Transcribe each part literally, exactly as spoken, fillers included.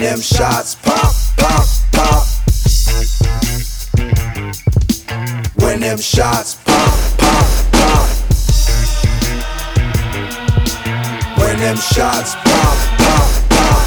them shots pop, pop, pop. When them shots pop, pop, pop. When them shots pop, pop, pop.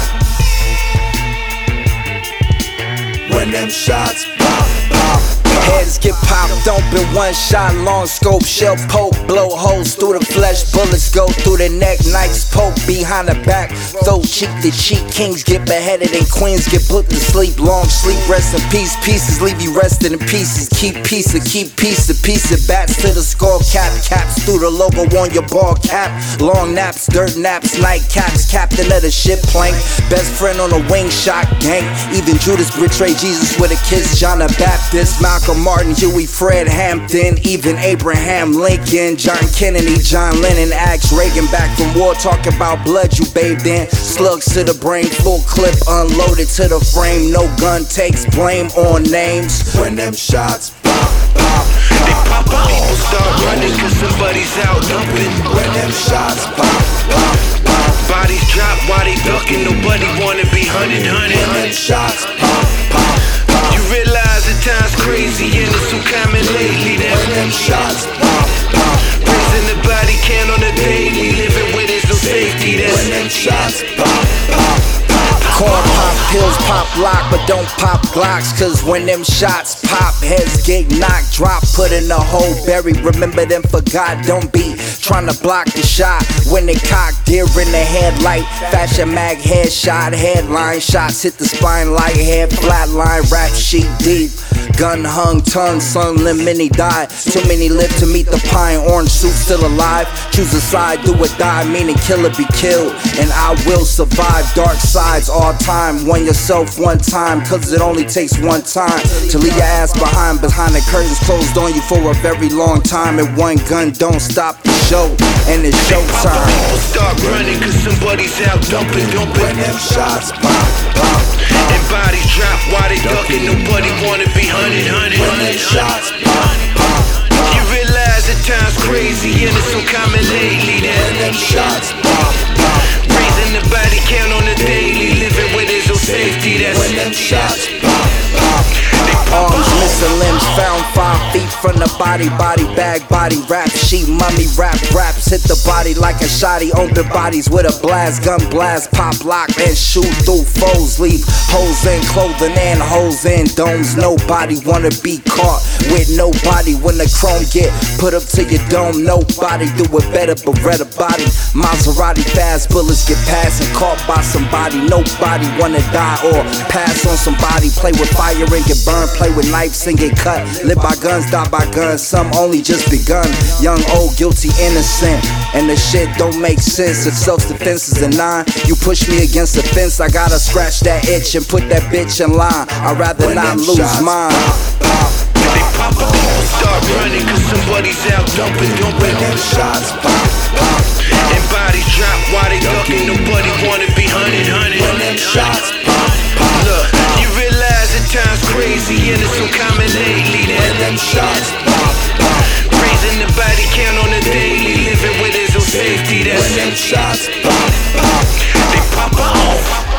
When them shots pop, pop, pop. Heads get popped open, one shot, long scope, shell poke, blow holes through the flesh, bullets go through the neck, knives poke behind the back, throw cheek to cheek, kings get beheaded and queens get put to sleep, long sleep, rest in peace, pieces leave you resting in pieces, keep piece of, keep piece of, piece of bats to the skull cap, caps through the logo on your ball cap, long naps, dirt naps, night caps, captain of the ship plank, best friend on a wing shot gang, even Judas betrayed Jesus with a kiss, John the Baptist, Malcolm Martin, Huey, Fred Hampton, even Abraham Lincoln, John Kennedy, John Lennon, asked Reagan back from war, talking about blood you bathed in, slugs to the brain, full clip unloaded to the frame, no gun takes blame on names. When them shots pop, pop, they pop up, people start running cause somebody's out dumping. When them shots pop, pop, pop. Bodies drop while they ducking, nobody wanna be hunted, hunted. When them shots pop, pop, pop. You realize that time's crazy and it's so common lately that when them shots pop, pop, raising the body count on the daily, living with it no safety. That's when them shots pop, pop, pop. Corn pop, pills pop lock, but don't pop Glocks, cause when them shots pop, heads get knocked, drop, put in a hole, bury, remember them forgot, don't be trying to block the shot, when they cock, deer in the headlight, fashion mag headshot, headline shots, hit the spine, light head, flatline, rap sheet deep, gun hung, tongue, sun limb, many died, too many live to meet the pine, orange suit still alive, choose a side, do or die, meaning kill or be killed, and I will survive, dark sides all time, won yourself one time, cause it only takes one time to leave your ass behind, behind the curtains closed on you for a very long time, and one gun don't stop the show, and it's showtime. People start running cause somebody's out dumping, dumping. When them shots pop, pop, and bodies drop while they ducking, nobody wanna be hunted, hunted. when them shots pop, pop, pop. You realize that time's crazy and it's so common lately that When them shots pop, pop, raising the body count on the daily, living with it no safety. That's when them shots pop, pop. Arms missing limbs found five feet from the body, body bag, body rap sheet, mummy rap raps hit the body like a shotty, open bodies with a blast, gun blast, pop lock and shoot through foes, leave holes in clothing and holes in domes. Nobody wanna be caught with nobody when the chrome get put up to your dome. Nobody do it better, Beretta body, Maserati fast bullets get passed and caught by somebody. Nobody wanna die or pass on somebody, play with fire and get burned, play with knives and get cut, live by guns, die by guns, some only just begun, young, old, guilty, innocent, and the shit don't make sense. If self-defense is a nine, you push me against the fence, I gotta scratch that itch and put that bitch in line, I'd rather When not them lose shots mine. pop, pop, they pop up, people start running cause somebody's out dumping, dumping. when them shots pop, pop, And bodies drop while they ducking, nobody wanna be hunted, hunted. when them shots pop, pop. Look, you realize that time's crazy and it's so common lately When that them shots pop, pop. raising the body count on the daily, living with it no safety. That's When them shots pop, pop. they pop off.